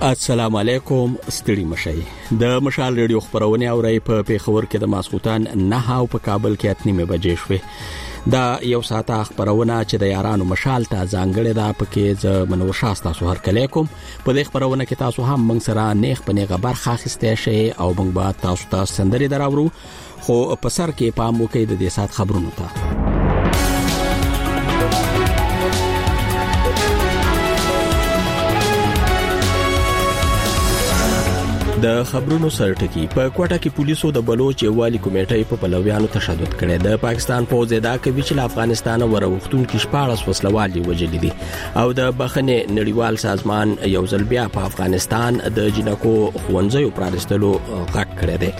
السلام علیکم ستړي مشي د مشال ریډیو خبرونه اوري په پیښور کې د ماسخوتان 9 او په کابل کې 8:30 بجې شوه دا یو ساعت خبرونه چې د یارانو مشال ته ځانګړې ده پکې ز منور شاستا سو هر کله کوم په دې خبرونه کې تاسو هم موږ سره نیخ په نیغه برخه اخیسته شي او موږ به تاسو ته سندري دراوړو خو په سر کې پام وکړئ د دې سات خبرونو ته د خبرونو سرټکی په کوټه کې پولیسو د بلوچ یوالي کمیټې په پلویانو تشدد کړي د پاکستان فوج دا کوي چې افغانستان وروختون کې شپاړس وسلوالي وجلې دي او د بخنه نړیوال سازمان یو ځل بیا په افغانستان د جنکو خوندزیو پرانستلو غږ کړی دی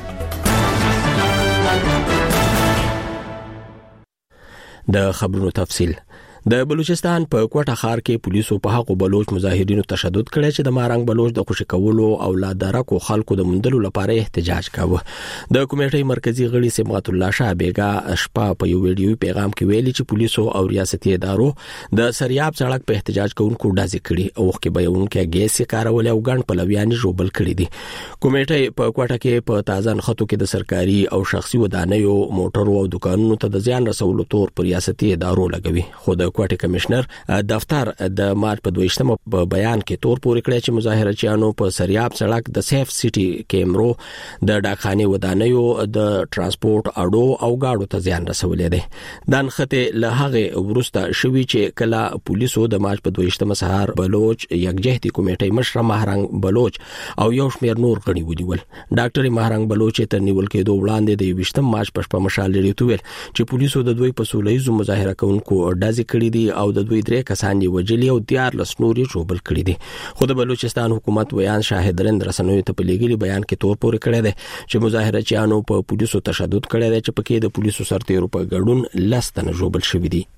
د خبرونو تفصیل د بلوچستان په کوټه ښار کې پولیسو په حق بلوچ مظاهرینو تشدد کړی چې د مارنګ بلوچ د خوشی کولو او لا درکو خلکو د مندلو لپاره احتجاج کاوه د کمیټې مرکزی غړي سمات الله شاه بیګا شپه په یو ویډیو پیغام کې ویلي چې پولیسو او ریاستي ادارو د سریاب سړک په احتجاج کوونکو ډازې کړي او کې به یونکه ګیس کارول او ګڼ پلویان جوړبل کړي دي کمیټې په کوټه کې په تازه خطو کې د سرکاري او شخصي ودانیو موټرو او دکانونو ته د زیان رسولو تور پر ریاستي ادارو لګوي خو د کوټه کمشنر دفتر د مارچ په 22مه په بیان کې تور پورې کړی چې مظاهرچیانو په سریاب سړک د سیف سټي کیمرو د ډاکخانه ودانیو د ترانسپورت اډو او گاډو ته زیان رسولې ده د نخته له هغه ورسته شوی چې کله پولیسو د مارچ په 22مه سهار بلوچ یکجهتي کمیټې مشر مهرنګ بلوچ او یو شمېر نور غړي ونیول ډاکټر مهرنګ بلوچ ته نیول کېدو وړاندې د 20 مارچ په مشال لري تویل چې پولیسو د دوی په سولېزو مظاهره کوونکو ډازې کړي دي او د دوی درې کسان یې وجلي او 14 نوري جوړبل کړي دي خو د بلوچستان حکومت ویان شاهد رند رسنوي ته په لګیلي بیان کې تور پورې کړی دی چې مظاهرچیانو په پولیسو تشدد کړی دی چې پکې د پولیسو سرتیرو په ګډون لستنه جوړبل شوی دي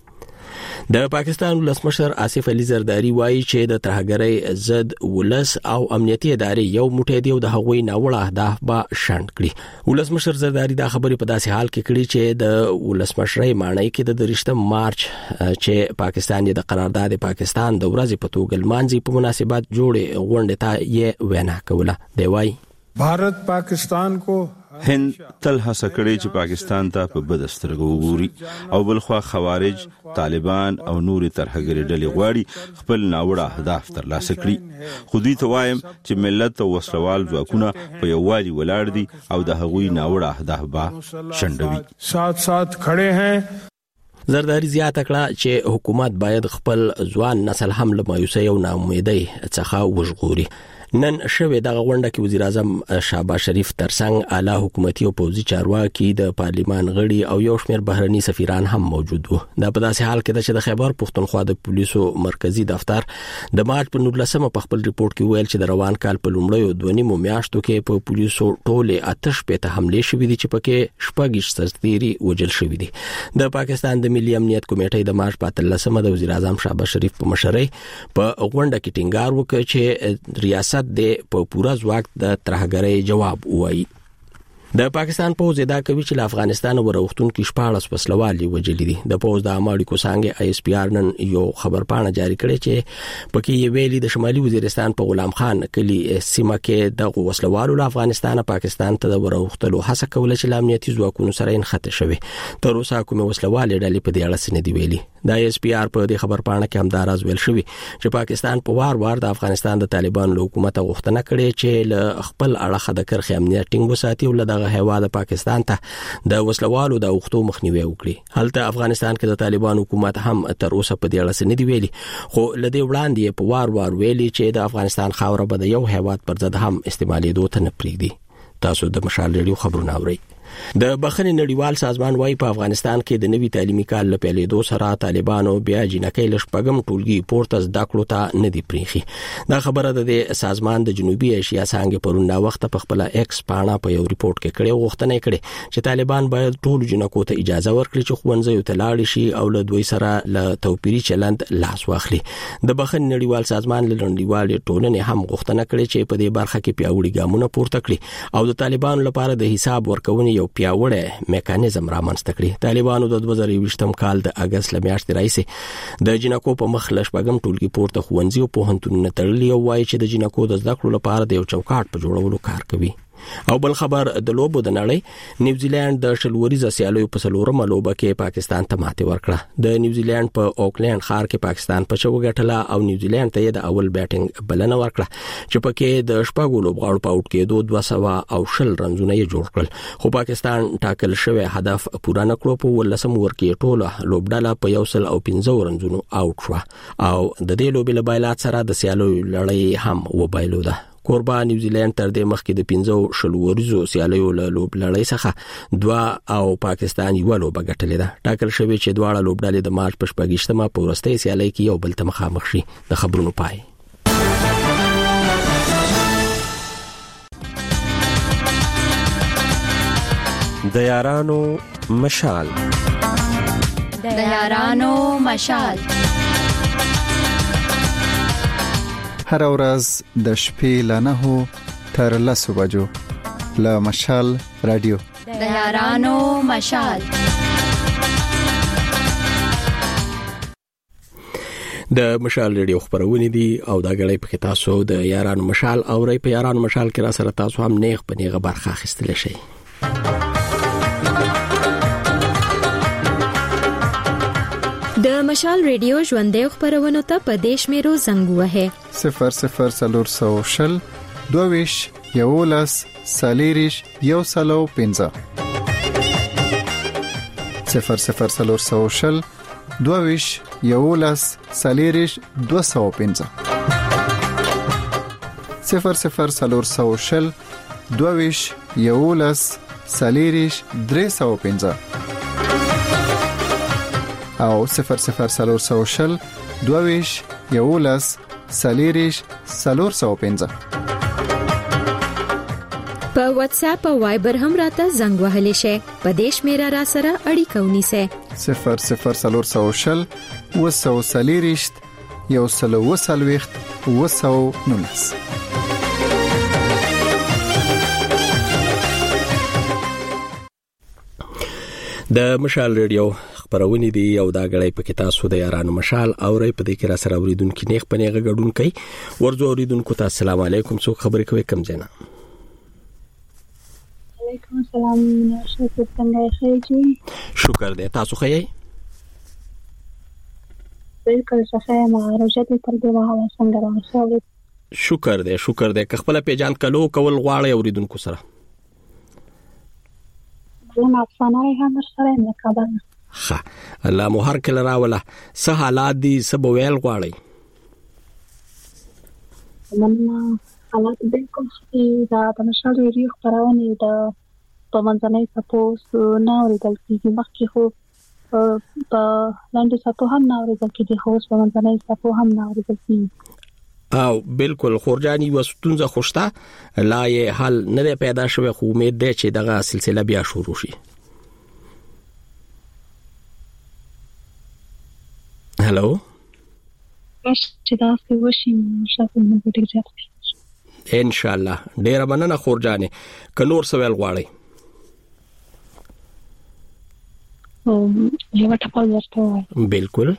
د پاکستان ولسمشر آصف علي زرداری وایي چې د ترهګرۍ ضد ولس او امنیتي ادارې یو موټی دی او د هغوی ناوړه اهداف به شنډ کړي ولسمشر زرداری دا خبرې په داسې حال کې کړي چې د ولسمشرۍ مانای کې د 3 مارچ چې پاکستان د قرارداد پاکستان د ورځې په توګه لمانځي په مناسبت جوړې غونډې ته یې وینا کوله دی وایي भारत पाकिस्तान को هند تل هڅه کړې چې پاکستان ته په بد سترګو وګوري او بلخوا خوارج طالبان او نور ترهګری ډلې غواړي خپل ناوړه اهداف ترلاسه کړي خو دوی ته وایم چې ملت او وسلوال ځواکونه په یووالي ولاړ دي او د هغوی ناوړه اهداف به شنډوي साथ साथ खड़े हैं زرداری زیاته کړه چې حکومت باید خپل ځوان نسل هم له مایوسۍ او ناامیدۍ څخه وژغوري نن شوه دغه غونډه کې وزیر اعظم شهباز شریف ترڅنګ اعلی حکومتي او پوځي چارواکي د پارلیمان غړي او یو شمېر بهرني سفیران هم موجود وو دا په داسې حال کې چې د خیبر پښتونخوا د پولیسو مرکزی دفتر د مارچ په 19مه په خپل ریپورت کې ویل چې د روان کال په لومړیو 2 میاشتو کې په پولیسو ټوله آتش په حمله شوې دي چې پکې شپږ سرتیري وجل شوې دي د پاکستان د ملي امنیت کمیټې د مارچ په 13مه د وزیر اعظم شهباز شریف په مشرۍ په غونډه کې ټینګار وکړ چې ریاست د په پورا ځواک د ترهګرۍ جواب وایي د پاکستان پوز دا کوي چې افغانستان وروختون کې شپاړس وسلوالي وجلې دي د پوز د اماړي کو څنګه آی اس پی آر نن یو خبر پاڼه جاری کړي چې پکې یې ویلي د شمالي وزیرستان په غلام خان کلی سیمه کې د وسلوالو له افغانستان پاکستان ته د وروختلو هڅه کوله چې امنیتي ځواکونو سره انخته شوي تر اوسه کومه وسلوالي ډلې په دې اړه سند دی ویلي د آی اس پی آر په دې خبر پاڼه کې هم دا راز ویل شوی چې پاکستان په وار د افغانستان د طالبانو حکومت غوښتنه کړې چې له خپل اړخ د کرخي امنیت ټینګ وساتي او له دغه هیواد پاکستان ته د وسلوالو د اوختو مخنیوي وکړي هلته افغانستان کې د طالبانو حکومت هم تر اوسه په دې اړه سند دی ویلي خو لدې وړاندې په وار ویلي چې د افغانستان خاوره به د یو هیواد پر ضد هم استعمالي دوه نه پریږدي تاسو د مشال ریډیو خبرونه اورئ د بخښنې نړیوال سازمان وايي په افغانستان کې د نوي تعلیمي کال له پیلېدو سره طالبانو بیا جنکۍ لشپږم ټولګي پورته زده کړو ته نه دی پریخي دا خبره د سازمان د جنوبي ایشیا څنګه پرون دا وخت په خپل ایکس پاڼه په یو ریپورت کې کړي غوښتنه کړي چې طالبان باید ټول جنکو ته اجازه ورکړي چې ښوونځي ته لاړ شي او له دوی سره له توپیري چلند لاس واخلي د بخښنې نړیوال سازمان له نړیوال ټولنې هم غوښتنه کړي چې په دې برخه کې پیاوړي ګامونه پورته کړي او د طالبانو لپاره د حساب ورکونې یو پیاوړی میکانیزم رامنځته کړی. طالبانو د 2020م کال د اگست لمیاشتې راځي د جنکو په مخ لشپګم ټولګي پورته خوندزي او پوهنتونونه تړلي او وایي چې د جنکو د زده کړو لپاره د یو چوکاټ په جوړولو کار کوي. او بل خبر د لوبو د نړۍ نیوزیلند د شلوريزه سیالیو په سلورمه لوبه کې پاکستان ته ماته ورکړه. د نیوزیلند په اوکلند ښار کې پاکستان په چو غټله او نیوزیلند ته د اول بیټینګ بلنه ورکړه چې پکې د شپږو لوبغاړو په اوټ کې 220 رنزونه یې جوړ کړل. خو پاکستان ټاکل شوی هدف پوره نکړو. په ولسم ورکې ټوله لوبډاله په 115 رنزونو اوټ شو او د دې لوبې له بایلات سره د سیالیو لړۍ هم وبایلوده. کوربا نیوزیلند تر دې مخکې د 15 شلوريزو سیالیو له لوب لړۍ څخه 2 او پاکستان یو لوبه ګټلې ده. ټاکل شوی چې دواړه لوبډلې د مارچ په 28مه په ورستۍ سیالۍ کې یو بل ته مخامخ شي. د خبرونو پای. د یارانو مشال. د یارانو مشال. هر ورځ د شپې له 9 تر 10 بجو له مشال رادیو. د یارانو مشال. د مشال رادیو خبرونه دي او دا غړي په تاسو د یارانو مشال او ری په یارانو مشال کې را سره تاسو هم نیغ په نیغه برخه اخیستل شي. د مشال ریډیو ژوندې خبرونه ته په دیش میرو زنګ وهه 00 22 یولس سالیریش یو سلو پنځه 00 22 یولس سالیریش 205 00 22 یولس سالیریش 305 او 00 22 یولس سالیریش 405. په واتس اپ او وایبر هم راته زنګ وهلی شي. په دیش میرا را سره اړیکه ونیسه 00 وسو سالیریش یو سلو وسلويخت وسو نونس. د مشال رادیو خبرونه دي او دا غړي په تاسو د یارانو مشال او ری په دې کې را سره اوریدونکو نیغ په نیغه غډون کوي. ورځو اوریدونکو ته السلام علیکم. څو خبرې کوي کم جنا؟ علیکم السلام. شکر څنګه یې؟ شکر دې. تاسو ښه یې؟ بالکل ښه یم. روزه دې تر دې واه څنګه راوښه؟ شکر دې. که خپل پیجان کلو کول غواړي اوریدونکو سره زما افسانه هم سره نه کابل. ها الله مو هر کله راوله. سه حالات دي سبو ویل غواړي؟ من حالات بالکل دا د مشال ریډیو خبرونه د په منځنۍ تاسو نه اوریدل کیږي. مخکې خو په لاندې تاسو هم نه اوریدل کیږي. خو په منځنۍ تاسو هم نه اوریدل کیږي. او بالکل خورجانی وستونزه خوشته لا یې حل نه پیدا شوی. خو امید ده چې دغه سلسله بیا شروع شي. هالو چې دا څه وشي شاته موږ ډیر ځات ان شاء الله. ډیر مننه خورجانه. ک نور سوال غواړي؟ یو ټاپل ورته. بالکل.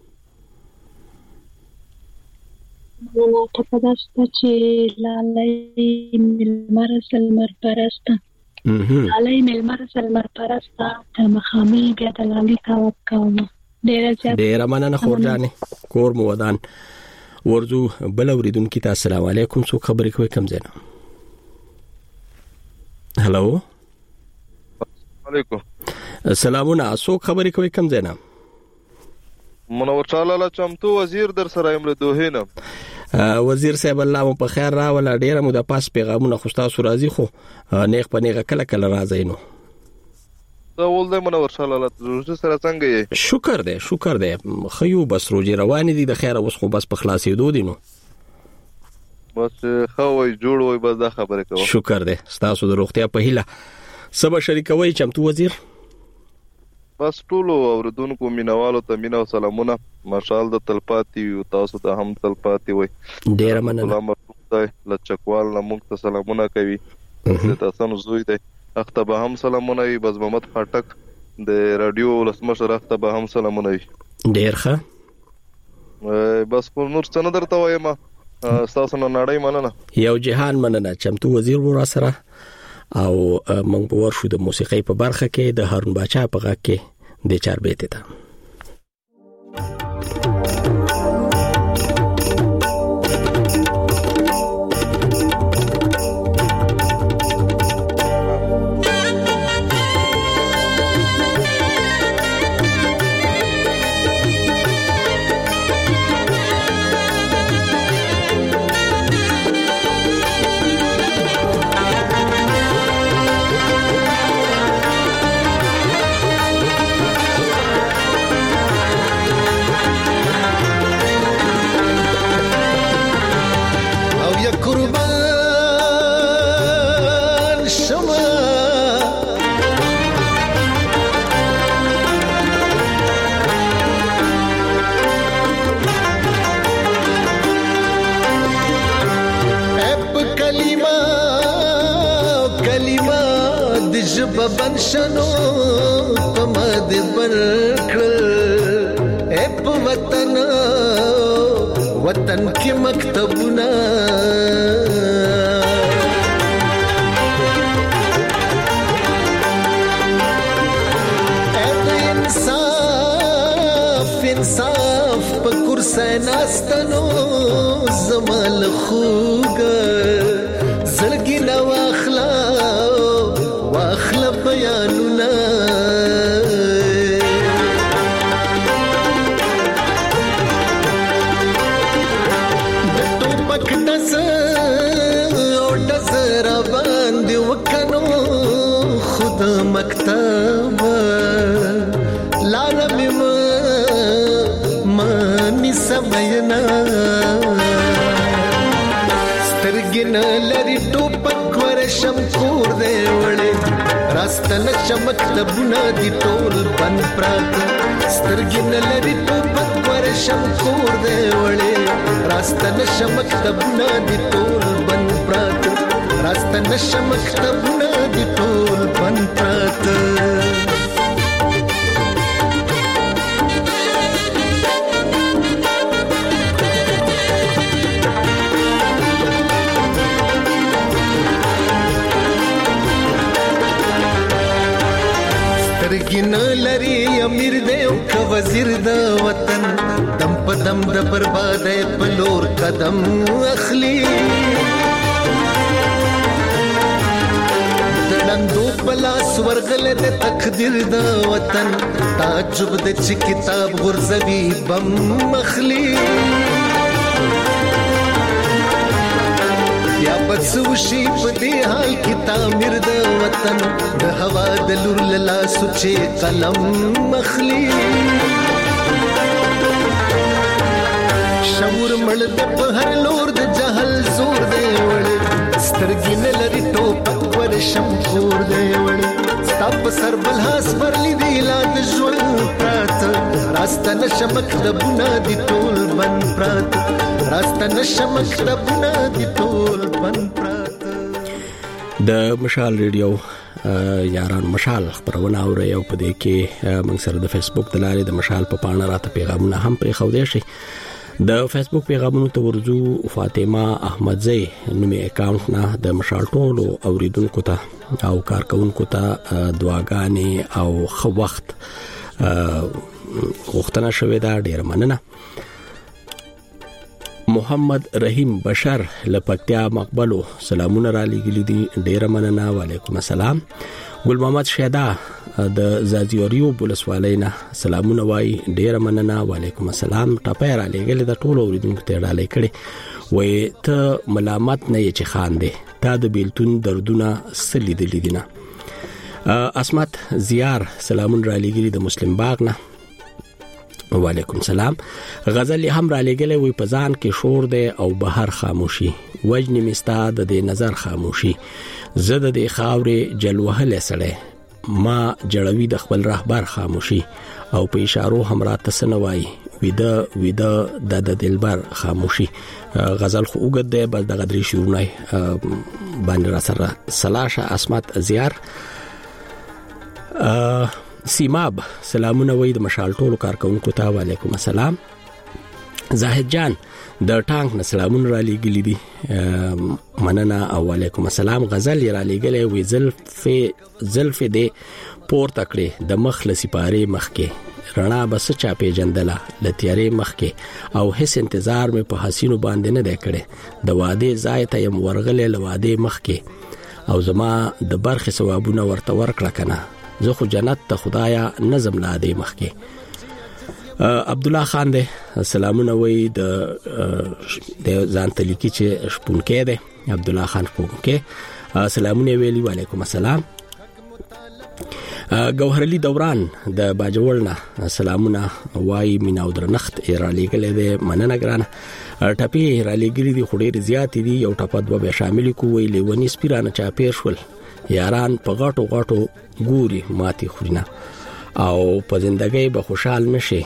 نو ټاپل داسته چې لالای ملمر سلمر پرسته. لالای ملمر سلمر پرسته تر مخامي بیا د لالي کاوه کوم. ډیر مننه خورجانه. کور مو ودان. ورځو بل اوریدونکو ته السلام علیکم. څو خبرې کوي کم زینا؟ هالو علیکم. سلامونه. څو خبرې کوي کم زینا؟ منور تعالی چمتو وزیر در سره یم له دوه نه. وزیر صاحب الله مو په خیر راول. ډیر مو د پاس پیغامونه خوشتا سو راځي خو نیغ په نیغه کله راځي. نو ول د منور تعالی روزه سره څنګه یې؟ شکر دې. خيو بس روزي روان دي د خیر اوس خو بس په خلاصې دو دي. نو بس خوي جوړ وي بس دا خبره کوم. شکر دې. تاسو د روغتیا په هیله سبا شریکوي چمتو وزیر. بس ټولو اوردونکو مینوالو ته مینا او سلامونه. مشال د تلپاتي او تاسو ته هم تلپاتي وي. ډیر مننه. سلام لچکوال نه موږ ته سلامونه کوي. تاسو نو زوی دی اخته به هم سلامونه وي. بس محمد خټک د رادیو ولسمشر اخته به هم سلامونه وي. ډیر ښه. بس نور څه نه درته وایم. تاسو نه نړۍ مننه. یو جهان مننه. چمتو وزیر ور سره او موږ به ورشو د موسیقۍ په برخه کې د هارون باچا په غږ کې د چاربېته ته. بنشنو پمد برکل اپ وطن کی مکتبنا انصاف پکور سیناستنو زمال خوګ زړګي نو واخلا بیانونه د ټوپک دز او دزر باندې وکنو خود مکتب لارم مانی سمینا سترګن لري ټوپک ورشم کور دی وړي راستن چمک دبنا دی ټول بن پرات سترګن لري ټوپک ورشم کور دی وړي راستن چمک دبنا دی ټول بن پرات راستن چمک دبنا دی ټول بن پرات سترګن لري امیر دی او ک وزیر د وطن دم په دم د بربادۍ په لور قدم اخلي دندو پلاس ورغل د تقدیر د وطن تعجب د چې کتاب غرزوي بم مخلي یا بسوشي په دې حال کې تعمیر د وطن د هوا د لور لا سوچې قلم مخلي شعور مړ د په هر لور د جهل زور دی وړي سترګې نه لري ټوپک ورشم کور دی وړي ستاپ سر بلهاس ورلی دی لا د ژوند پرات راسته نشمک د بنا دی ټول بن پرات راسته نشمک د بنا دی ټول بن پرات. د مشال ریډیو یاران مشال خبرونه اوري او په دې کې موږ سره د فیسبوک د لارې د مشال په پاڼه راته پیغامونه هم پرې خو دي شي. د فیسبوک پیغامونو ته ورځو فاطمه احمدزی نومي اکاونټ نه د مشال ټولو اوریدونکو ته او کارکونکو ته دعاګانې او خو وخت غوښتنه شوې ده. ډیر مننه. محمد رحیم بشر لپکتیا مقبلو سلامونه را لګلی دي. ډیر مننه. وعلیکم السلام. ګل محمد شیدا د زازیوریو بولسوالینا سلامونه وای. ډیر مننه. وعلیکم السلام. ټاپه را لګل د ټولو اوریدونکو ته ډالۍ کړي. وې ته ملامت نه یې چې خان دې تا د بیلتون دردونه سلی د لیدنه. اسمت زیار سلامون را لګلی د مسلم باغ نه. وعلیکم السلام. غزل هم را لګلې وي پزان کې شور دی او بهر خاموشي وجنی مستاد د نظر خاموشي زده د خاورې جلوهل سړې ما جړوي د خپل رهبر خاموشي او په اشارو هم را تسنوي ویده د دلبر خاموشي غزل خو وګد دی بس د غدري شورونه باندې را سره سلاشه اسمت زیار سیماب سلامونه وې د مشال ټولو کارکونکو ته وعلیکم السلام. زاهد جان د ټانک نه سلامونه را لېږلي دي مننه او وعلیکم السلام. غزل یې را لېږلې وې زلف دې پورته کړې د مخ لسپاره مخکې رڼا بس چا پیجندله لتیارې مخکې او هیڅ انتظار مې په حسینو باندې نه دی کړې د واده ځای ته يم ورغلې لواده مخکې او زما د برخې ثوابونه ورته ورکړه کنه زه خو جنت ته خدایا نظم لاده مخکې. عبد الله خان دې سلامونه وې د ځان تلیکی چې شپونکې ده عبد الله خان شپونکې سلامونه ویلي وعلیکم السلام. گوهر علي دوران د باجوړنا سلامونه وای مینا او درنخت را لېګلې ده مننه ګرانه ټپي را لېګلې دي خډېر زیات دي یو ټپه دوه به شامل کو وی لیونی سپیرانه چا پیر شول یاران په غاټو غاټو ګوري ماتي خورینه او په ژوندۍ به خوشحال نشي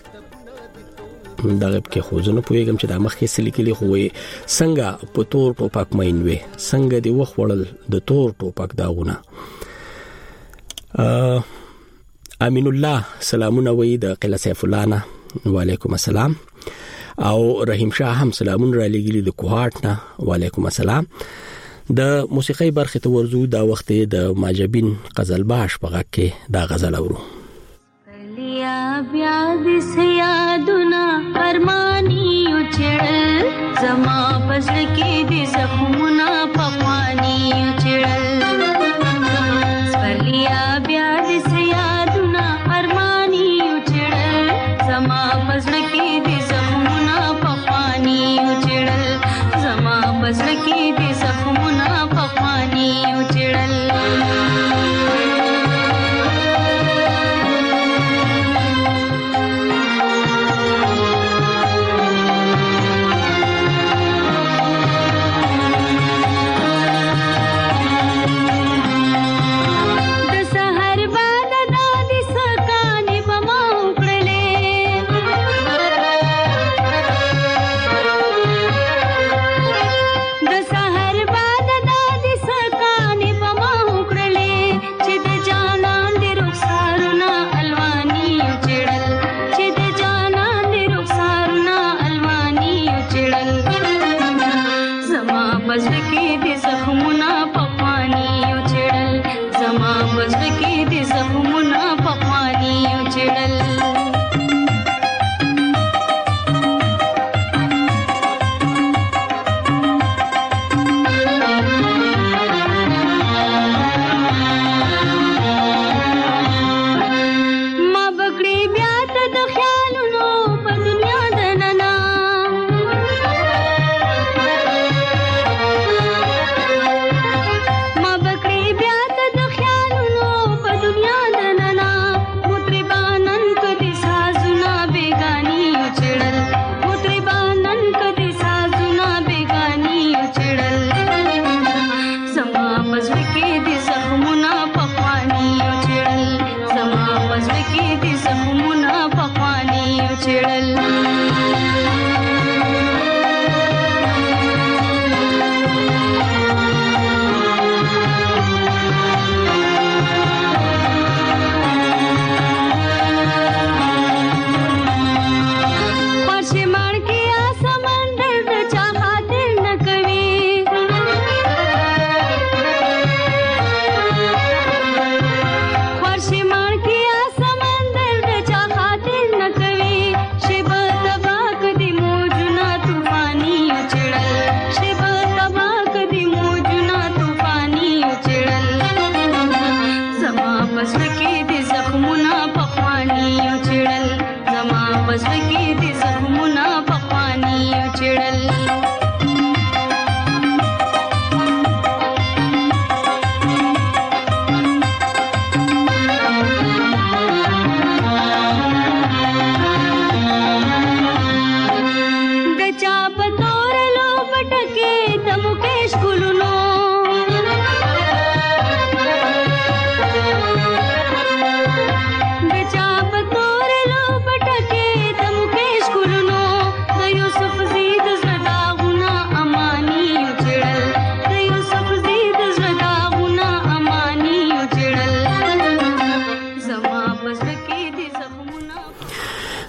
دغه کې خوځنه پويګم چې د مخکې سلیکلي خوې څنګه په تور ټوپک مینوي څنګه دی وخوړل د تور ټوپک داغونه. امین الله سلامونه وې د قلعه سیف الله نه وعلیکم السلام او رحیم شاه هم سلامونه را لګیلي د کوهاټ نه وعلیکم السلام. د موسیقي برخه ته ورزو دا وخت د ماجبین غزل باش په غږ کې دا غزل اورو. لیا بیا د سیادنا ارمانی چړل زما پزړ کې د زخمونه پخوانی چړل لیا بیا د سیادنا ارمانی چړل زما پزړ کې د زخمونه پخوانی چړل زما پزړ کې د زخمونه پخوانی چړل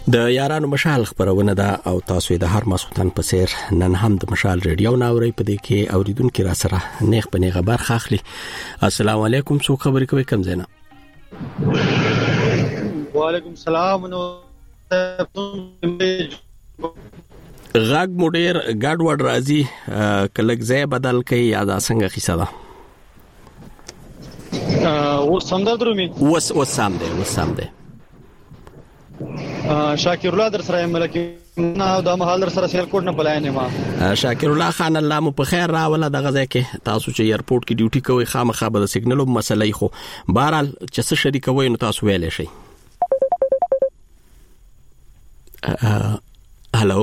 د یارانو مشال خبرونه ده او تاسو د هر مسوتن په سیر نن هم د مشال ریډیو ناوري په دې کې اوریدونکو را سره نیغ په نیغه برخه اخلي. السلام علیکم، څو خبرې کوي کم زینا؟ وعلیکم السلام. نو غاګ موډر ګاډ وډ راځي کلک ځای بدل کوي یا دا څنګه قصه ده؟ و سمندر درومي وس سام ده شاکر الله در سره ملکی نه د محل در سره سیل کوټ نه بلای ما شاکر الله خان الله مو په خیر راوله دغه ځای کې تاسو چې ایرپورټ کې ډیوټي کوي خامخا به سیګنل مسلې خو بهرال چې څه شریک وي نو تاسو ویلې شي. هالو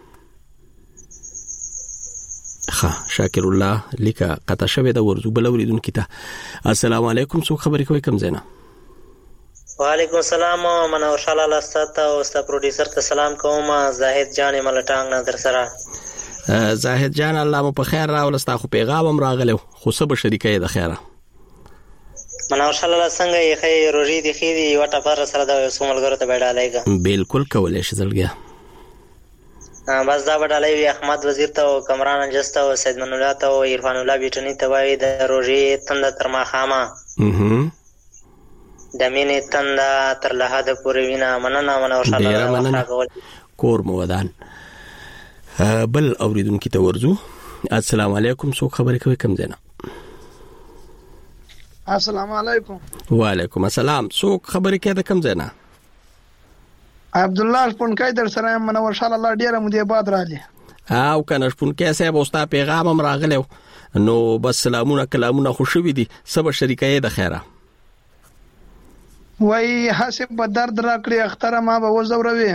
شاکر الله لیکه قطع شوه د ورزو بلوریدونکو ته. السلام علیکم، څو خبرې کوي کم زینا؟ وعلیکم السلام. منور شاله لاستات او استاد پروډوسر ته سلام کوم. زاهد جان ملټانګ نه در سره. زاهد جان الله مو په خیر راولستا خو پیغام هم راغلو خو سبا شریکې د خیره. منور شاله څنګه یې خې روزي دي خې دی وټه پر سره د سوملګرو ته بیډالایګه. بالکل کولې شي زلګیا. بس دا بیډالای وی احمد وزیر ته او کمران جسته او سید من الله ته او عرفان الله بیٹنی ته وای د روزي تند تر ما خامه. د مینې تنده تر لحد پورې وینا مننه منور شاله کور مو ودان. بل اوریدونکو ته ورزو. السلام علیکم، څو خبرې کوي کم زینا؟ السلام علیکم. وعلیکم السلام، څو خبرې کوي د کم زینا؟ عبد الله شپونکای در سره منور شاله الله ډیره مو دی باد راځي. او کنه شپونکای صاحب اوستا پیغام هم راغلو نو بس سلامونه کلامونه خوشوي دي سبا شریکای د خیره. وای حسب په درد راکړي اختر ما به وزوروي.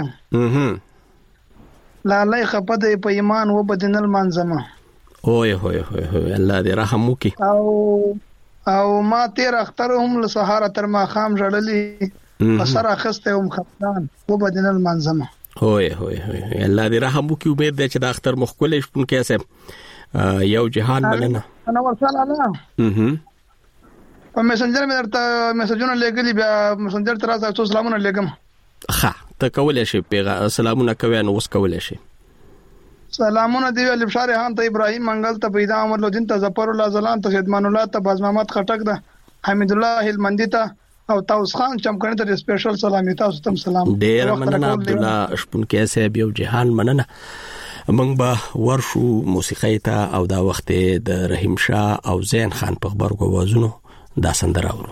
لالای خپد په ایمان و بدنل منظمه. اوه الله دې رحم وکي. او ما تیر اختر هم له سهار تر ما خام جړلې سره اخسته هم خپلان و بدنل منظمه. اوه الله دې رحم وکي. امید ده چې د اختر مخکولې شپون کې اسه یو جهان بلنه. انا ورساله الله. په میسنجر مې درته میسجونه لګلي بیا میسنجر تر تاسو سلامونه لګم. ښه ته کولای شي پیغام سلامونه کوي نو اوس کولای شي. سلامونه دی ول بشار هان ته ابراهيم منګل ته پیدا عمر لودین ته ظفر الله زلان ته خدمان الله ته باز محمد خټک ده حمید الله هلمندی ته او تاوس خان چمکنه ته سپیشل سلامي تاسو ته سلام. ډیر مننه عبد الله شپون کې صاحب یو جهان مننه. موږ به ورشو موسیقي ته او دا وخت د رحیم شاه او زین خان په خبرګو وازونو دا سندره اورو.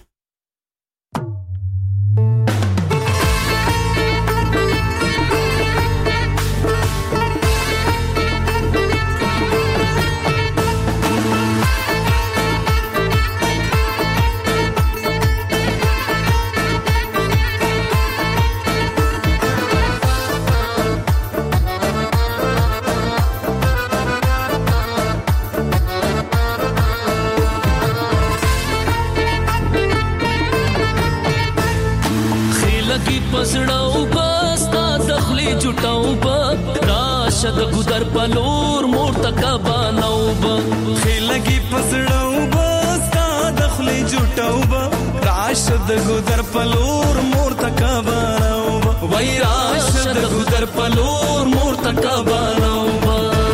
پسړاو بستا دخلی جټاو با راشد ګدر پلور مورتکا باناو با خلګي پسړاو بستا دخلی جټاو با راشد ګدر پلور مورتکا باناو با وای راشد ګدر پلور مورتکا باناو با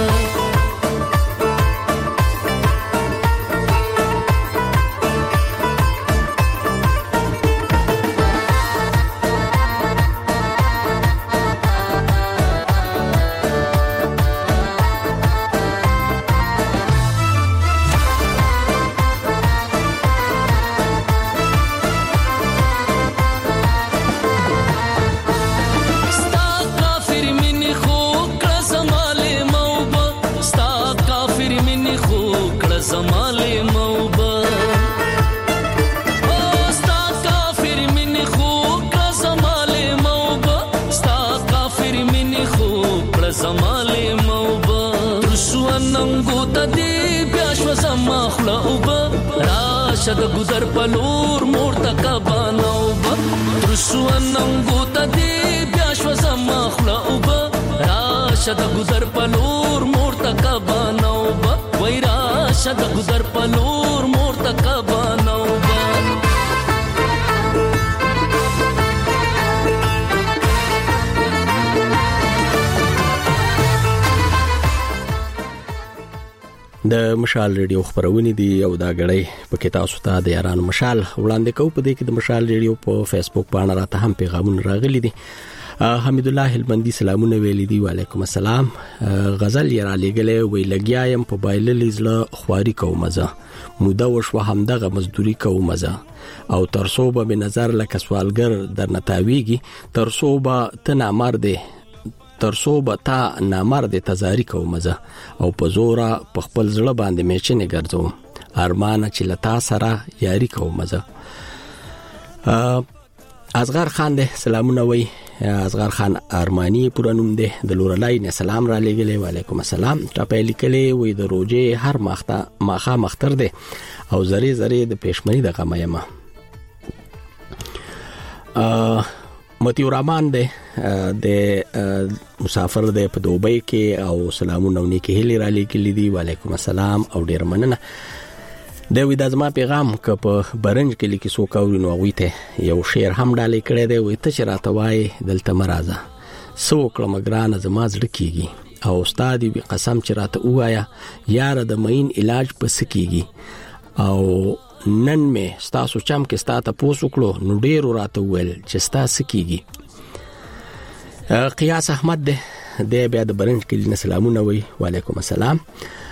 راشد ګدر پلور مورتکا باناو با ترسواننګو ته دی بیا شو زما خلا او با راشد ګدر پلور مورتکا باناو با وای راشد ګدر پلور مورتکا باناو با د مشال ریډیو خبرونه دي او دا غړي په کې تاسو ته د یارانو مشال وړاندې کوو. په دې کې د مشال ریډیو په فیسبوک باندې راته هم پیغامونه راغلي دي. حمید الله هلمندي سلامونه ویلي دي. وعلیکم السلام. غزل یې را لګلې وی لګیایم په بایللې زله خواري کوم مزه موده وشو همدغه مزدوري کوم مزه او ترسو به نظر لکه سوالګر در نتاویږي ترسو به ته نامرده ترسو به تا نامرده تزاری کوم مزه او په زوره په خپل زړه باندې میچنه ګرځوم ارمان چې لتا سره یاري کوم مزه. اصغر خان دې سلامونه وی. اصغر خان ارمانی پرانوم دې د لورلای نه سلام را لګلې. وعلیکم السلام. ټاپې لیکلې وی د روزه هر ماخه مختر دې او زری زری د پېشمنی د غمایمه. متیو رحمان دې د مسافر دې په دوبۍ کې او سلامونه ونی کې هلي را لګلې دي. وعلیکم السلام او ډیر مننه. د وې د ازما پیغام ک په برنج کې لیکي سو کاورینو غويته یو شعر هم ډالې کړی دی. وې ته چې راته وای دلته مرزه سو کلم ګران زما زړه کیږي او استاد وی قسم چې راته وایا یار د مین علاج پس کیږي او نن مې ستاسو چم کې ستاته پوسو کړو نو ډیرو راته ویل چې ستاسو کیږي. قیاس احمد د بیا د برنج کې سلامونه وی. وعلیکم السلام.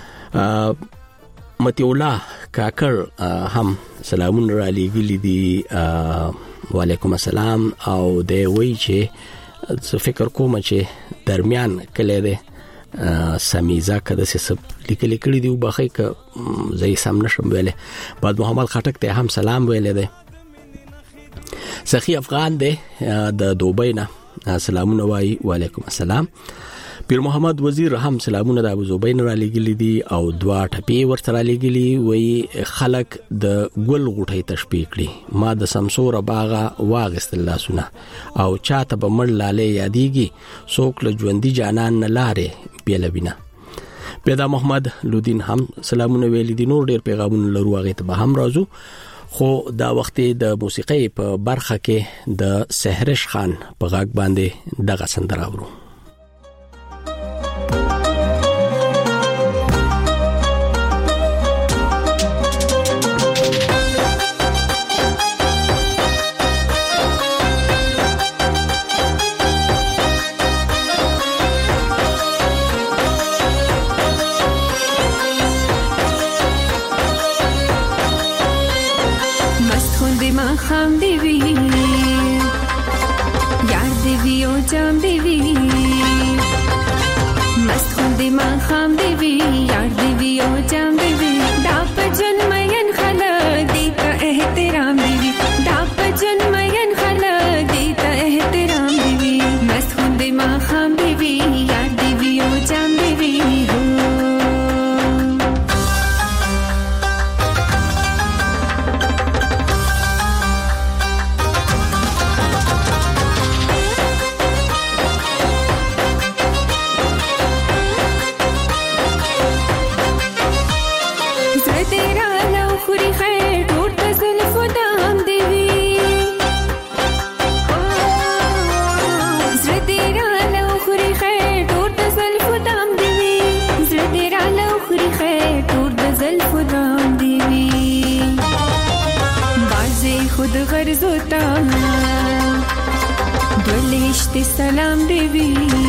متی الله کاکر هم سلامونه را لګلی دي. وعلیکم السلام. او د وی چې فکر کوم چې درمیان کله ده سمیزه کده څه لیکل کړي دی وبخې ک زې سم نشم ویلې. بعد محمد خټک ته هم سلام ویلې ده. سخی افغان ده د دوبۍ نه سلامونه وای. وعلیکم السلام. پیر محمد وزیر هم سلامونه د ابو زبین را لګلی دي او دوا ټپی ورته را لګلی وی خلق د ګل غټي تشبیه کړي ما د سمسور باغه واغست الله سنا او چاته به مړ لاله یادېږي څوک له ژوندۍ جانان نه لارې بیلوینه. پیدا محمد لودین هم سلامونه ویلي دي. نور ډیر پیغامونه لرو هغه ته به هم راځو خو دا وخت د موسیقي په برخه کې د سحرش خان په غاګ باندې دغه سندره اورو. خام دیوی یار دیوی او جام دیوی مست خوندی من خام دیوی یار دیوی او جام دیوی دا پجن مین خلق دیتا احترام دیوی دا پجن مین خلق دیتا احترام دیوی مست خوندی من خام دیوی یار دیوی او جام دیوی غرض ہوتا دولشت سلام دیوی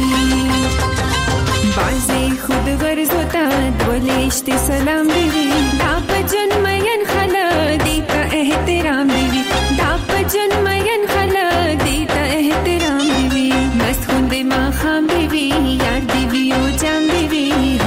بازی خود غرض ہوتا دولشت سلام دیوی دا پجن مین خلق دیتا احترام دیوی دا پجن مین خلق دیتا احترام دیوی مست خوند ما خام دیوی یار دیوی او جام دیوی ہو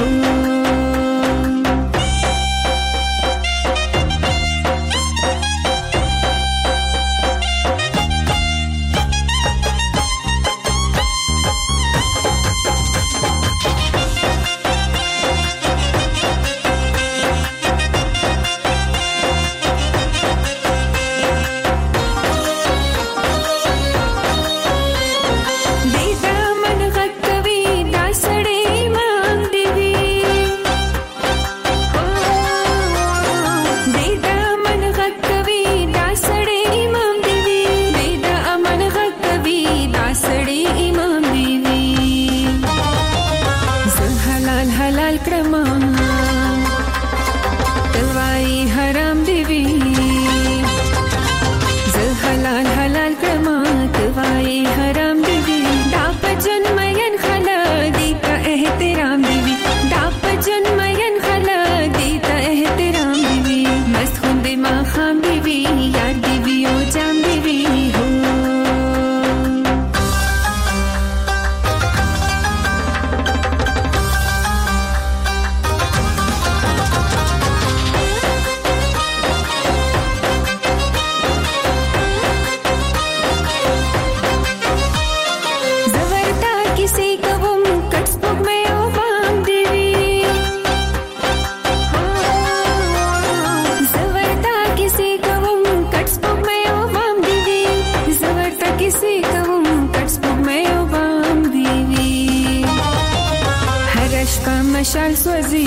مشال سوځي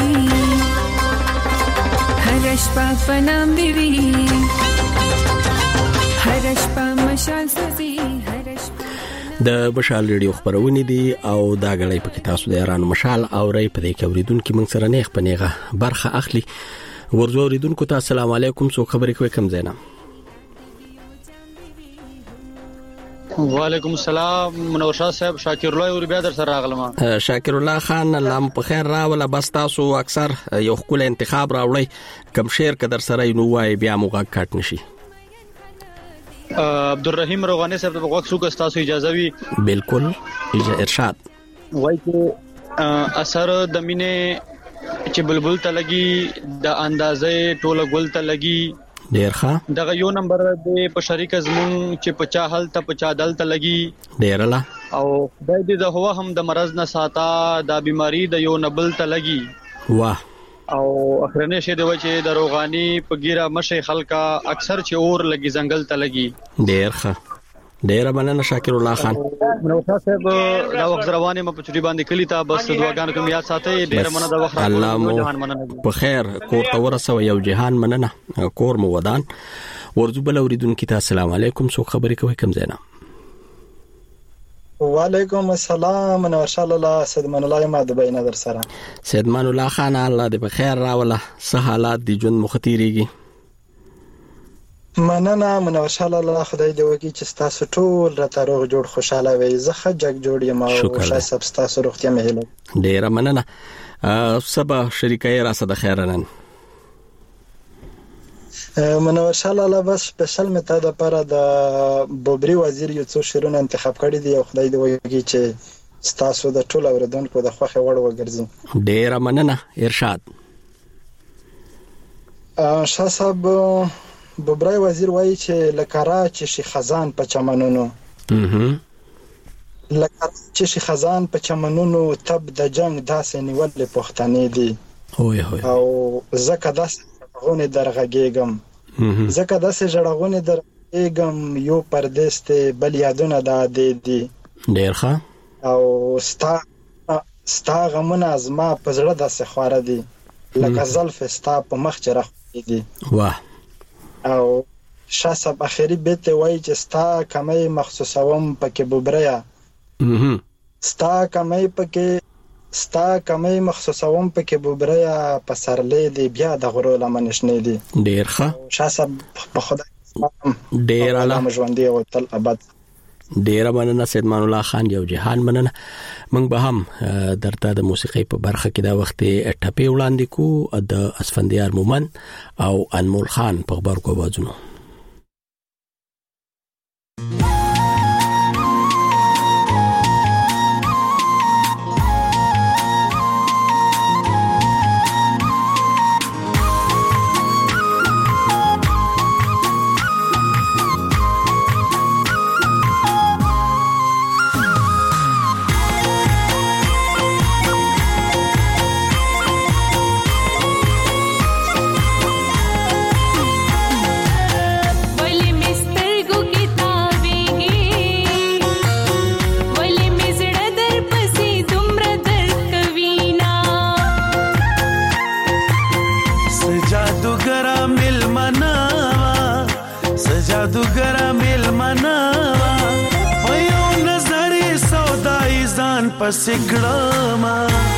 هر شپه په نام دی وی هر شپه مشال سوځي هر شپه د مشال ریډیو خبرونه دي او دا غړې په تاسو د ایران مشال او ری په دې کې اوریدونکو موږ سره نه خپنيغه برخه اخلي ورزو اوریدونکو ته السلام علیکم سو خبرې کوي کم زینا وعلیکم السلام منور شاه صاحب شاکر الله اور بیا در سره راغلم شاکر الله خان لام په خیر راوله بس تاسو اکثر یو خپل انتخاب راوړی کم شعر کدر سره نو وای بیا موږ کټ نشي عبدالرحیم روغانی صاحب ته وګورئ څو تاسو اجازه وی بالکل ارشاد وای چې اثر د مینه چې بلبل ته لګي د اندازې ټوله ګل ته لګي ډیر ښه دغه یو نمبر د په شریک زمون چې په چا حل ته په چا دل ته لګي ډیر لا او خدای دې د هوا هم د مرز نه ساته د بیماری د یو نبل ته لګي واه او اخرنه شه د وجه د روغانی په ګیره مشه خلکا اکثر چې اور لګي زنګل ته لګي ډیر ښه ډیر مننه شاکر الله خان نو تاسو دا وخت روانه مې په چټي باندې کلی ته بس دعاګانو کوم یاد ساتي ډیر مننه د وخت جهان مننه په خیر کور ته ورسو یو جهان مننه کور مو ودان ورزو بل اوریدونکو ته السلام علیکم سو خبرې کوي کم زینا وعلیکم السلام نو ان شاء الله سیدمان الله ما د بینه در سره سیدمان الله خان الله دې په خیر راوله سه حالات دي جون مختیریږي مننه منو ان شاء الله خدای دې وکړي چې تاسو ټول را تاروغ جوړ خوشاله وي زه خجک جوړ یم او شای سب تاسو روغتیا مې هیله ډیر مننه سبا شریکای را صد خیرنن منو ان شاء الله بس سپیشل مته د لپاره د بوبری وزیر یو څو شیرونه انتخاب کړی دی او خدای دې وکړي چې تاسو د ټول اوردونکو د خوخه وړ وګرځي ډیر مننه ارشاد شاه صاحب بوبری وزیر وایي چې لکرا چې شي خزان په چمنونو لکرا چې شي خزان په چمنونو تب د جنگ داسې نیول پښتنې دي او زکه داسې غونې درغږېګم زکه داسې جړغونې درغږېګم یو پردېسته بل یادونه د دې ډیر ښه او ستا غمونه ازما په زړه داسې خواره دي لکه زلف ستا په مخ چرخ دي واه او شاسب اخیری بیت وای چې ستا کمې مخصوصوم پکې بوبریا ستا کمې مخصوصوم پکې بوبریا په سرلې دی بیا د غرو لمنشنې دي ډیر ښه شاسب په خدای ډیر الله ژوندې او تل ابد ډیر مننه سیدمان الله خان یو جهان مننه موږ به هم درته د موسیقي په برخه کې دا وخت ټپي وړاندې کو د اسفندیار مومن او انمول خان په خبر کو وازونو پسګړما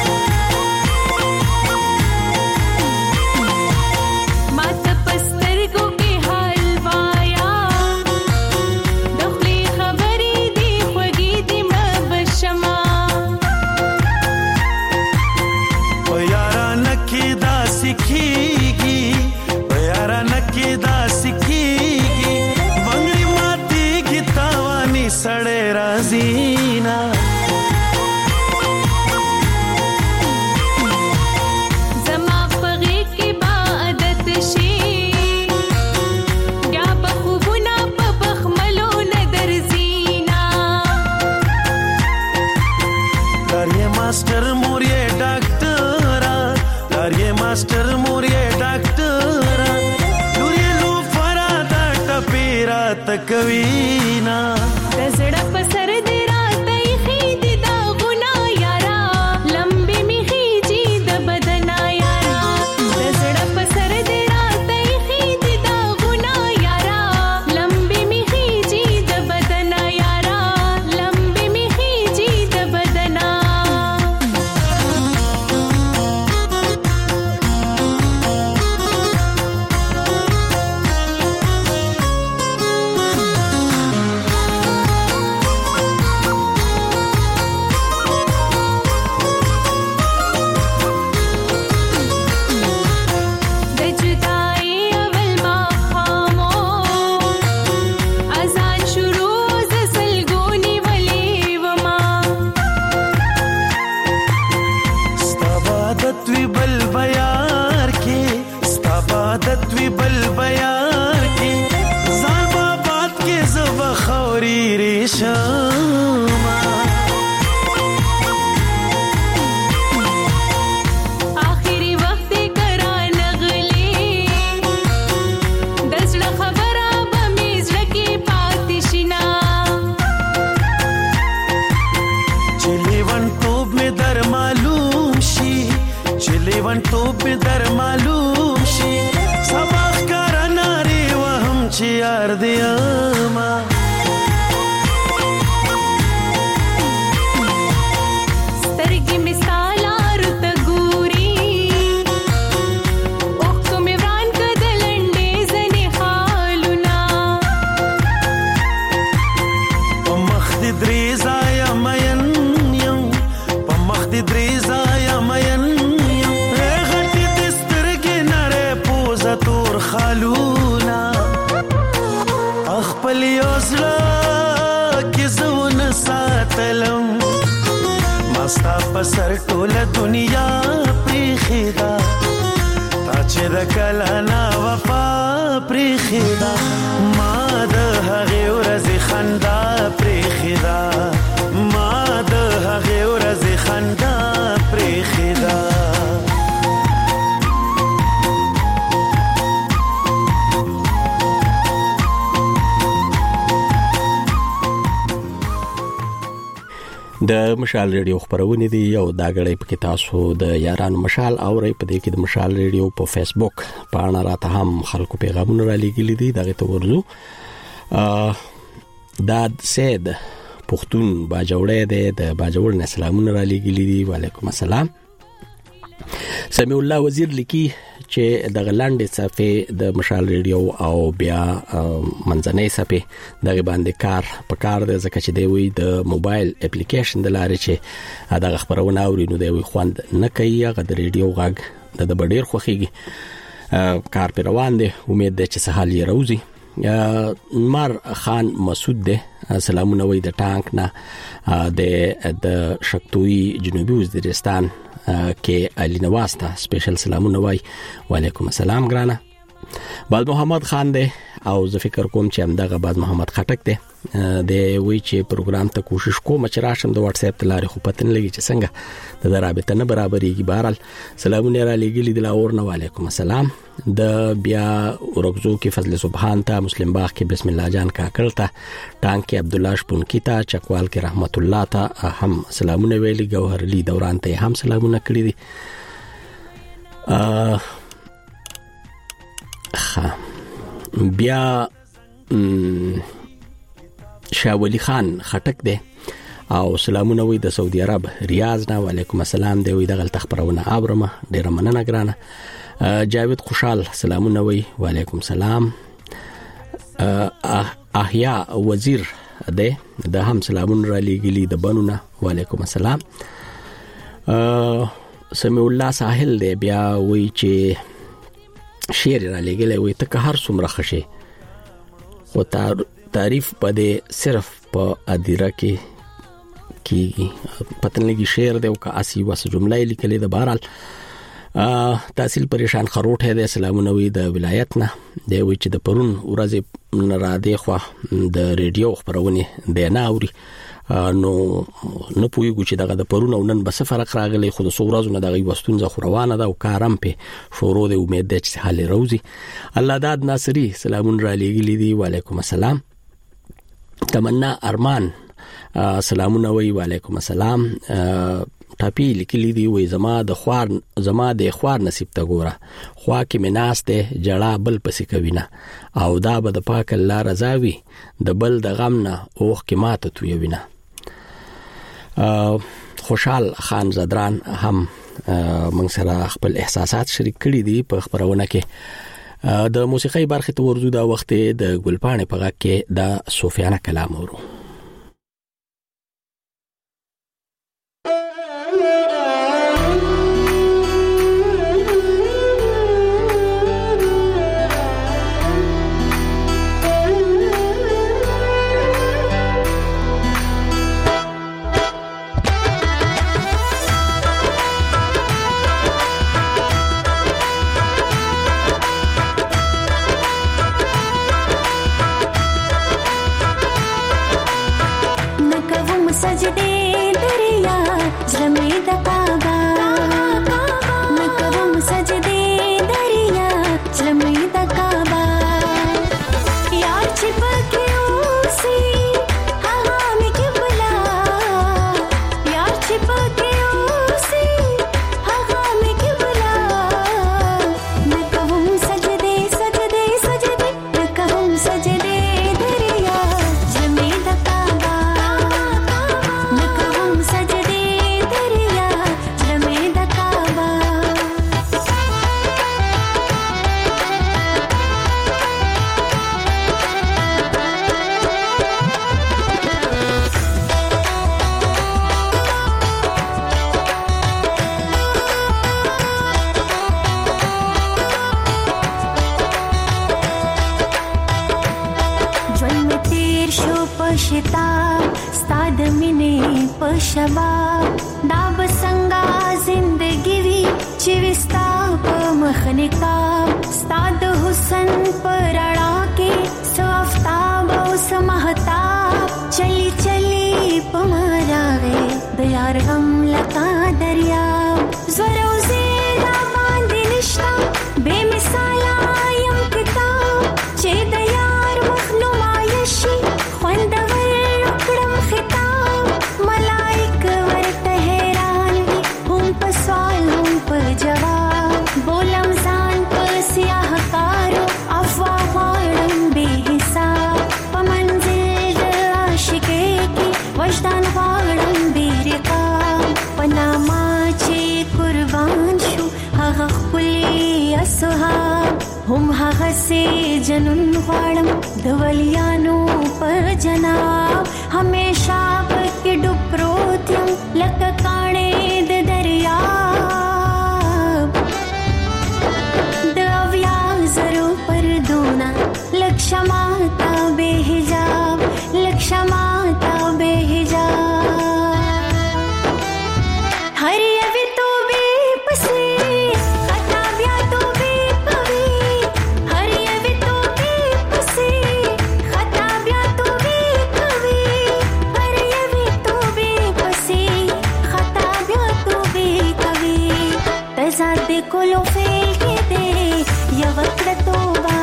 مات پسترګو کې حال وایا دخلي خبرې دی خوږې دی مبشما او یارا نکي دا سکیږي او یارا نکي دا سکیږي بنگړي ماتي کی تاواني سړې رازینا मास्टर मोरिए डॉक्टर लुरी लू फरादा टपीरा तकवीना दजड़ा पसर दे रात ही खीदी दा गुना यारा लंबी मी खीजी द توپ در معلوم شي سبخ کار ناری وهم چې یار دی ما سر ټوله دنیا پریخیدا تا چې د کلنا وفا پریخیدا ما د هغه ورځ خندا پریخیدا ما د هغه ورځ خندا پریخیدا د مشال ریډیو خبرونه دي او دا غړې په کې تاسو د یارانو مشال اوري په دې کې د مشال ریډیو په فیسبوک باندې راته هم خلکو پیغامونه را لګیلي دي دغه ته ورزو داد سید پښتون باجوړې ده د باجوړ نه سلامونه را لګیلي دي وعلیکم السلام سمیع الله وزیر لیکي چې د غلاندې صفه د مشال ریډیو او بیا منځنۍ صفه دغه باندې کار د ځکه چې دی وي د موبایل اپلیکیشن د لارې چې دا خبرونه اوري نو دی وي خوند نه کوي هغه د ریډیو غږ د ډېر خوخيږي کار پر روان دی امید ده چې سهال یې راوځي مار خان مسعود ده سلامونه وي د ټانک نه د شکتوي جنوبي وزیرستان کې علي نواز ته سپیشل سلامونه وای وعلیکم السلام ګرانه بعد محمد خان ده او زه فکر کوم چې همدغه بعد محمد خټک ده د وی چې پروګرام ته کوشش کوم چې راشم د واتس اپ تلاري خو پتن لګي چې څنګه د رابطه نه برابرېږي بهرال سلامونه را لګي د لاور نه وعلیکم السلام د بیا ورغزو کې فضل سبحان ته مسلم باغ کې بسم الله جان کاکل ته ټانک کې عبد الله شپون کی ته چکوال کې رحمت الله ته هم سلامونه ویلي گوهر علي دوران ته هم سلامونه کړی دي بیا شاه ولی خان خټک دی او سلامونه وي د سعودي عرب ریاض نه وعلیکم السلام دی وي دغه تخبرونه ابرمه ډیر مننه ګرانه جاوید خوشحال سلامونه وي وعلیکم السلام احیا وزیر دی د هم سلامونه را لګلی د بنونه وعلیکم السلام سمیع الله ساحل دی بیا وی چې شعر را لګلی وي ته هر څومره خشي خو تعریف پدې صرف په ادیره کې پتن لګي شعر دی او کا اسی وس جمله لیکلې د بهرال تحصیل پریشان خروټه د سلامونه وي د ولایت نه دی وی چې د پرون ورځ را دی خو د ریډیو خبرونه دی نه اوري نو پویګو چې دغه د پرون او نن به فرق راغلی خو د سورازو نه دغه وستونځه خوروانه ده او کارم په شورو د امید د چې حال روزي الله داد ناصری سلامون را لګلی دی وعلیکم السلام تمنا ارمان سلامونه وی وعلیکم السلام ټاپی لیکلی دی وی زما د خوار نصیب ته ګوره خوا کې مناس ته جړه بل پسې کوینه او دا به د پاک الله رضا وي د بل د غم نه اوخ کې ماته توی وینه خوشحال خان زدران هم موږ سره خپل احساسات شریک کړي دي په خبرونه کې د موسیقي برخه ته ورزو دا وخت د ګلپانې په غږ کې د سفیانه کلام ورو شو پښتا ستاد مینه پښبا دا بسنګا زندگی وی چې وستا په مخنکا ستاد حسن پرړا کې سوفتاب او سمحتاب چلی چلی پمراغه د یار غم لکا دریا زورو زیرا باندې نشتا بے مثالا یم کتاب چې د یار مخنو مایشي خوندور کړم خطاب ملائک ورته حیران وي هم په سوال هم په جواب بولم ځان په سیاه کارو افوا غواړم بے حساب په منزل د عاشقۍ کې وجدان غواړم بے رقاب په نامه چې قربان شو هغه خپلې اصحاب هم هغه سي جنون غواړم د ولیانو پر جناب همیشه پکې ډوب پروت یم لکه کاڼې د دریاب د اویا زرو پردونه لکشه ماتا بے حجاب لکشه ماتا بے حجاب هر یوی تو بے پسې خطا بیا تو بے پوي هر یوی تو بے پسې خطا بیا تو بے پوي هر یوی تو بے پسې خطا بیا تو بے کوي تزاد کولو فیل کې دې یو وخت توبه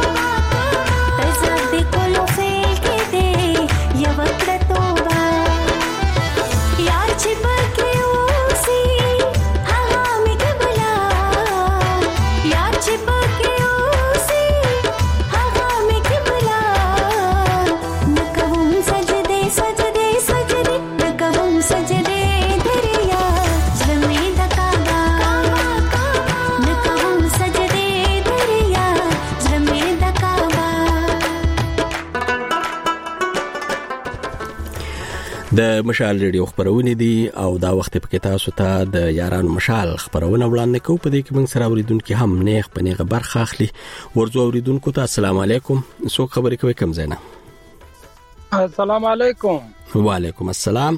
تزاد کولو فیل کې دې یو وخت توبه یار چې پکې اوسي هغه مې قبلا یار چې پکې اوسي هغه مې قبلا نکوم سجدې سجدې سجدې نکوم سجدې دریا زمې د کعبه نکوم سجدې دریا زمې د کعبه د مشال ریډیو خبرونه دي او دا وخت په کې تاسو ته د یارانو مشال خبرونه وړاندې کوو په دې کې موږ سره اوریدونکو هم نیغ په نیغه برخه اخلي ورزو اوریدونکو ته السلام علیکم څو خبرې کوي کم زینا السلام علیکم وعلیکم السلام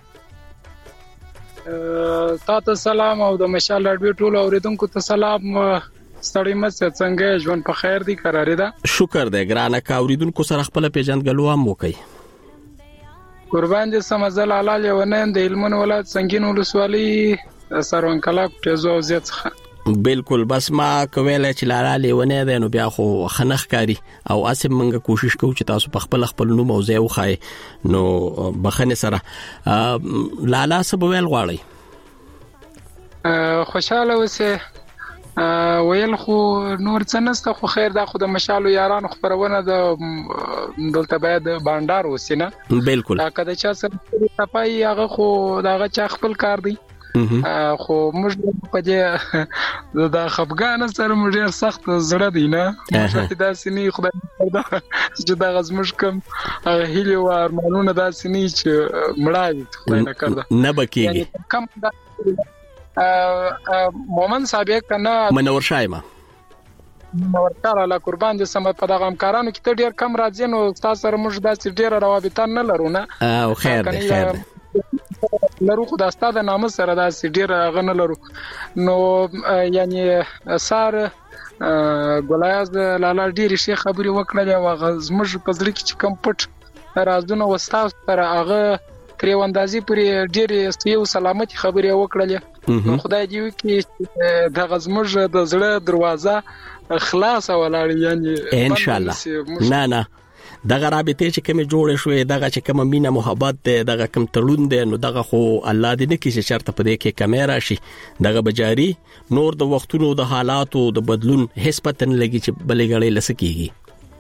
تاسو سلام او د مشال ریډیو ټول اوریدونکو ته سلام ستړي مڅ څنګه ژوند په خیر دي قرار ده شکر دې ګرانه کا اوریدونکو سره خپل پیژندګلو هم وکي قربان دې سمزل علال یونین د علمون ولایت سنگین ولسوالي سروان کلاک تیزو زیات بالکل بس ما کویل چې لاله لیونه ده نو بیا خو خنخ کاری او اسیم منګه کوشش کوو چې تاسو په خپل نوم موضوع وخای نو بخنه سره لاله سبویل غواړي خوشاله وسه ویل خو نور څه نسته خو خیر دا خو د مشالو یارانو خبرونه د دلته باید بانډار وسینه بالکل دا کده چا سره صفای هغه خو داغه چا خپل کار دی خو موږ په دې د خفګان سره موږ سخت زړه دی نه دا سني خدای چې دا غزمش کم هیله و ارمانونه دا سني چې مړای خدای نه کړدا نه بکیږي کم دا مومن سابق کنه منور شایما منور تعالی قربان دې سم په دغه امکارانو کې ته ډیر کم راځي نو تاسو سره موږ داسې ډیر روابط نه لرو نه او خیر دی خیر دی لرو خو د استاد نام سره داسې ډیر غن لرو نو یعنی سار ګلایز لاله ډیر شي خبري وکړه او غزمج په ځل کې کم پټ رازونه وستاو سره هغه تریو اندازي پرې ډېر یو سلامتی خبرې وکړلې خدای دې وکړي د غزمج د زړه دروازه خلاص ولاړ یعنی ان شاء الله نه دغه رابطه چې کوم جوړ شوې دغه چې کوم مینه محبت دغه کوم تړون دی نو دغه خو الله دې نه کړي چې شرط په دې کې کیمرا شي دغه بجاری نور د وختونو د حالاتو د بدلون هیڅ پتن لګي چې بلې غړې لسکیږي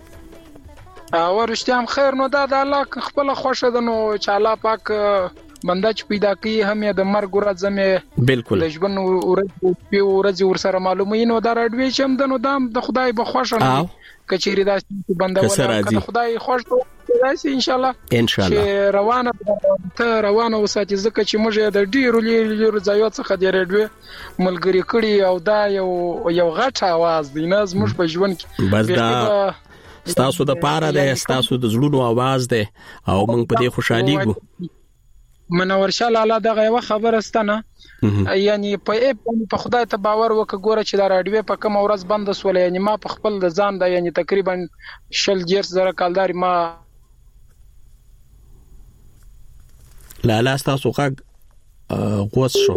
ورشتم خیر نو دا د الله خپل خوښه ده نو چې الله پاک بنده چې پیدا کوي هم یې د مرګ ورځ زمې بالکل د ژوند ورځ ورسره معلومه نو دا راډوي چې هم د د خدای به خوښه کچېری دا بنده ولا خدای خوښ راشي ان شاء الله چې روانه وساتي ځکه چې موږ د ډیرو لري ځایو څخه د راډیو ملګری کړي او دا یو غټ आवाज دی نه زموږ په ژوند کې بس دا ستاسو د پاره ده، ستاسو د زړونو आवाज ده او موږ په دې خوشاليږو. منور شاه لاله دغه یو خبره ستنه یعنی په خدای ته باور وکړه ګوره چې دا رادیو په کوم ورځ بند وسول، یعنی ما په خپل د ځان د یعنی تقریبا 0.0 کالدار ما لاله ستاسو غږ غوس شو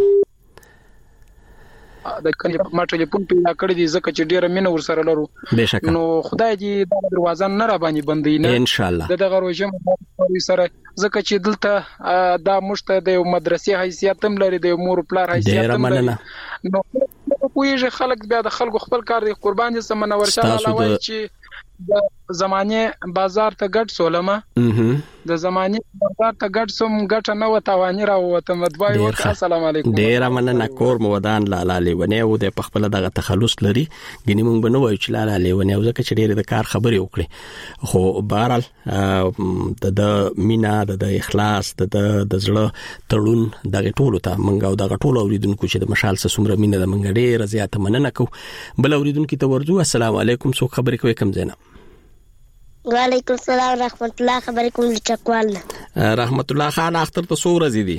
د کله ما ټلیفون پیدا کړی دی ځکه چې ډیره مینه ور سره لرو نو خدای دې دا دروازه نه را باندې بندي نه ان شاء الله دغه روزه مو سره ځکه چې دلته دا مشته د مدرسې حیثیت هم لري د مور پلار حیثیت هم لري نو کویږي خلک بیا د خلکو خپل کار دی قربان دي سمنور شاه علاوه چې د زمانه بازار ته ګټ سولمه د زمانه بازار ته ګټ سوم ګټ نه وتاوانی راوته مدوای او السلام علیکم. ډیر مننه کور مودان لاله لیونه او د خپل دغه تخلص لري غنی مونږ بنو وای چې لاله لیونه او ځکه چې ډیر د کار خبرې وکړي خو بهرال د مینا د اخلاص د زړه تړون دغه ټولو ته مونږ او دغه ټولو اوریدونکو چې د مشال سمره مینا د مونږ ډیر زیاته مننه کو. بل اوریدونکو ته ورځو السلام علیکم سو خبرې کوي کم زینا. وعلیکم السلام رحمت الله خبرې کوم لچکوال رحمت الله خان اختر ته سور زیدي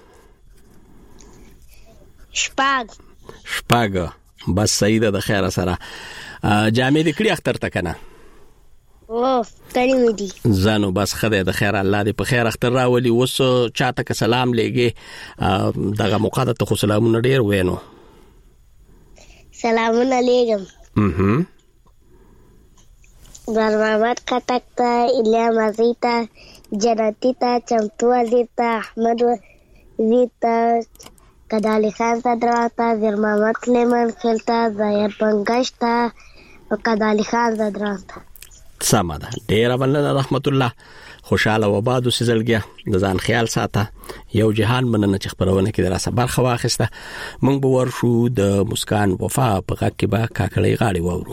شپاګ بس سیده د خیر سره جامې دې کړی اختر ته کنه او کړی مې دي زانو بس خدای د خیر الله دې په خیر اختر راولي وس چاته که سلام لګي دغه مقاده ته سلامونه ډیر وینو سلامونه لګم برمامات کتکتا الیا مزیتا جنتیتا چمتو عزیتا احمد وزیتا کدالی خان صدراتا برمامات لیمن خلتا زایر بنگشتا و کدالی خان صدراتا ساما ده ډیر مننه رحمت الله خوشاله و بادو سزلګیا د ځان خیال ساته یو جهان مننه چې خبرونه کې دراسه برخه واخسته مونږ به ورشو د مسکان وفا په غږ کې به کاکړی غاړي وورو.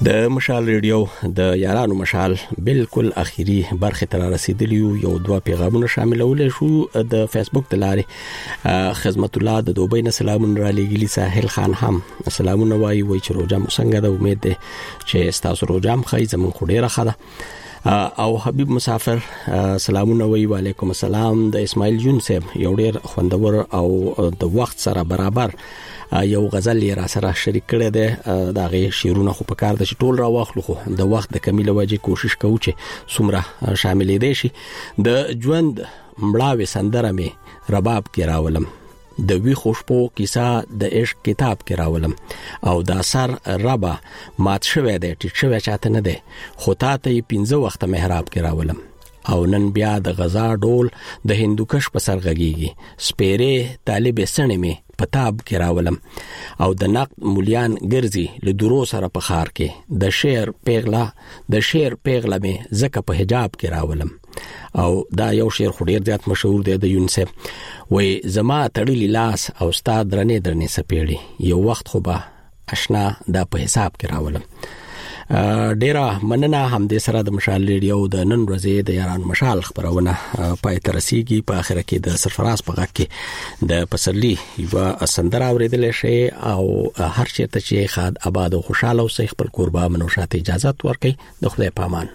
د مشال ریډیو د یارانو مشال بالکل اخیری برخه تر رسیدلیو یو دوه پیغامونه شاملول شو د فیسبوک د لارې خدمت الله د دوبۍ نه سلامونه را لګیلی ساحل خان هم سلامونه وایي چې روجام څنګه د امید ده چې تاسو روجام خای زمون خډيره خاله او حبیب مسافر سلامونه وایي وعلیکم السلام د اسماعیل جون صاحب یو ډیر خوندور او د وخت سره برابر یو غزل یې را سره شریک کړی دی دا غي شیرونه خو په کار د ټول را واخلو خو د وخت د کمیله وجه کوشش کوو چې څومره شامل دي شي د ژوند مړاوي سندره می رباب کې راولم د وی خوشبو کیسه د عشق کتاب کې راولم او دا سر ربا مات شوه دی ټیټ شوه چاته نه دی خو ته 15 وخت محراب کې راولم او نن بیا د غزا ډول د هندوکش په سر غږیږي سپیره طالب سنې می پتاب کې راولم او د نقد مولیان ګرځي له درو سره په خار کې د شعر پیغله می زکه په حجاب کې راولم او دا یو شعر خو ډیر زیات مشهور دی د یونسف وې زما تړلی لاس او استاد درنې سپېړي یو وخت خو به آشنا دا په حساب کې راولم ډیره مننه هم د سره د مشال ریډیو د نن ورځې د یاران مشال خبرونه پای تر رسیدي په اخر کې د سرفراز په غږ کې د پسرلی یو سندره اوریدل شي او هر چیرته چې خاد آباد او خوشاله اوسئ خپل قربا منوشات اجازه ورکړي د خدای پامان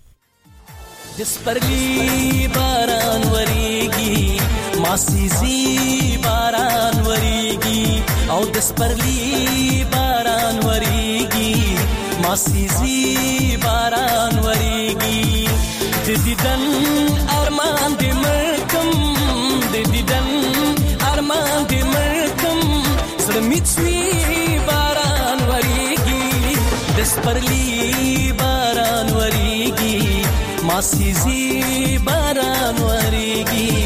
دسپرلی باران وریږي ماسیزی باران وریږي او دسپرلی باران وریږي ماسیزی باران وریږي د دیدن ارمان دې مرکم د دیدن ارمان دې مرکم سره میڅوي باران وریږي دسپرلی باران وریږي ماسیزی باران وریږي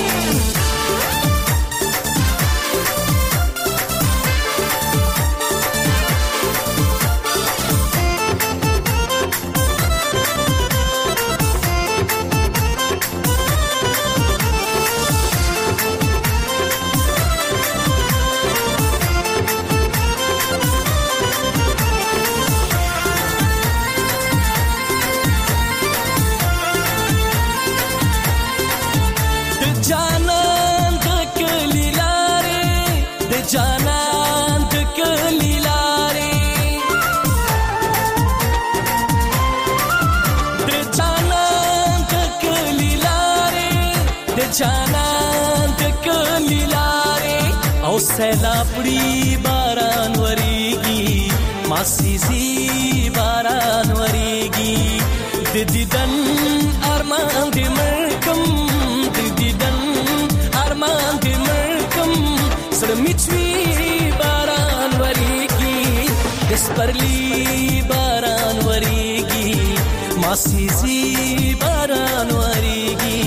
سیلابڑی باران وریږي ماسیزی باران وریږي د دیدن ارمان دې مرکم د دیدن ارمان دې مرکم سره میڅوي باران وریږي دسپرلی باران وریږي ماسیزی باران وریږي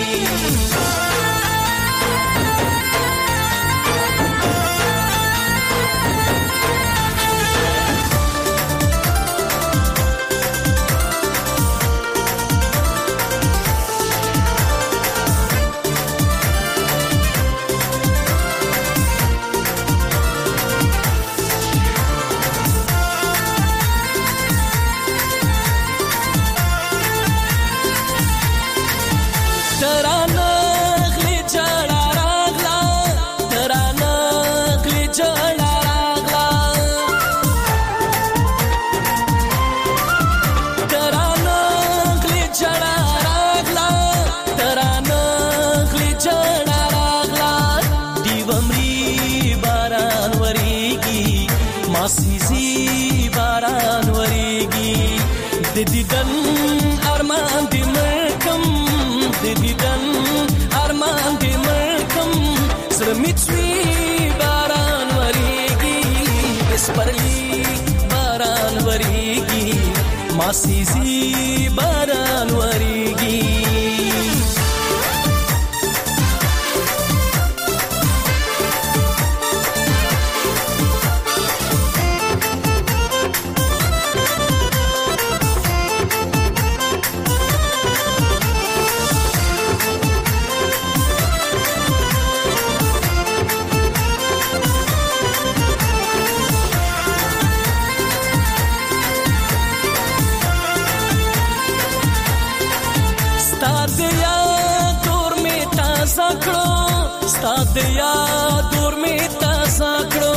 ماسیزی باران وریږي د دیدن ارمان دې مرکم د دیدن ارمان دې مرکم سره میڅوي باران وریږي دسپرلی باران وریږي ماسیزی باران وریږي ستاد یاد دور می تازه کړو ستاد یاد دور می تازه کړو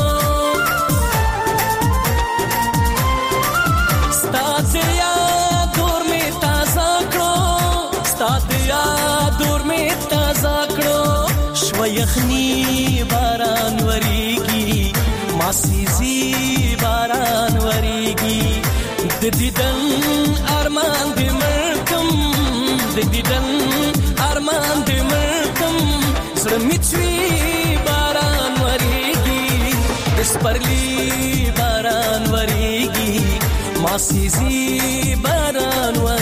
ستاد یاد دور می تازه کړو ستاد یاد دور می تازه کړو شو یخنی باران وریږي ماسيزي باران وریږي د دیدن ارمان دې مرکم د دیدن ارمان دې مرکم زړه میچوي باران وریږي د سپرلی باران وریږي ماسيزي باران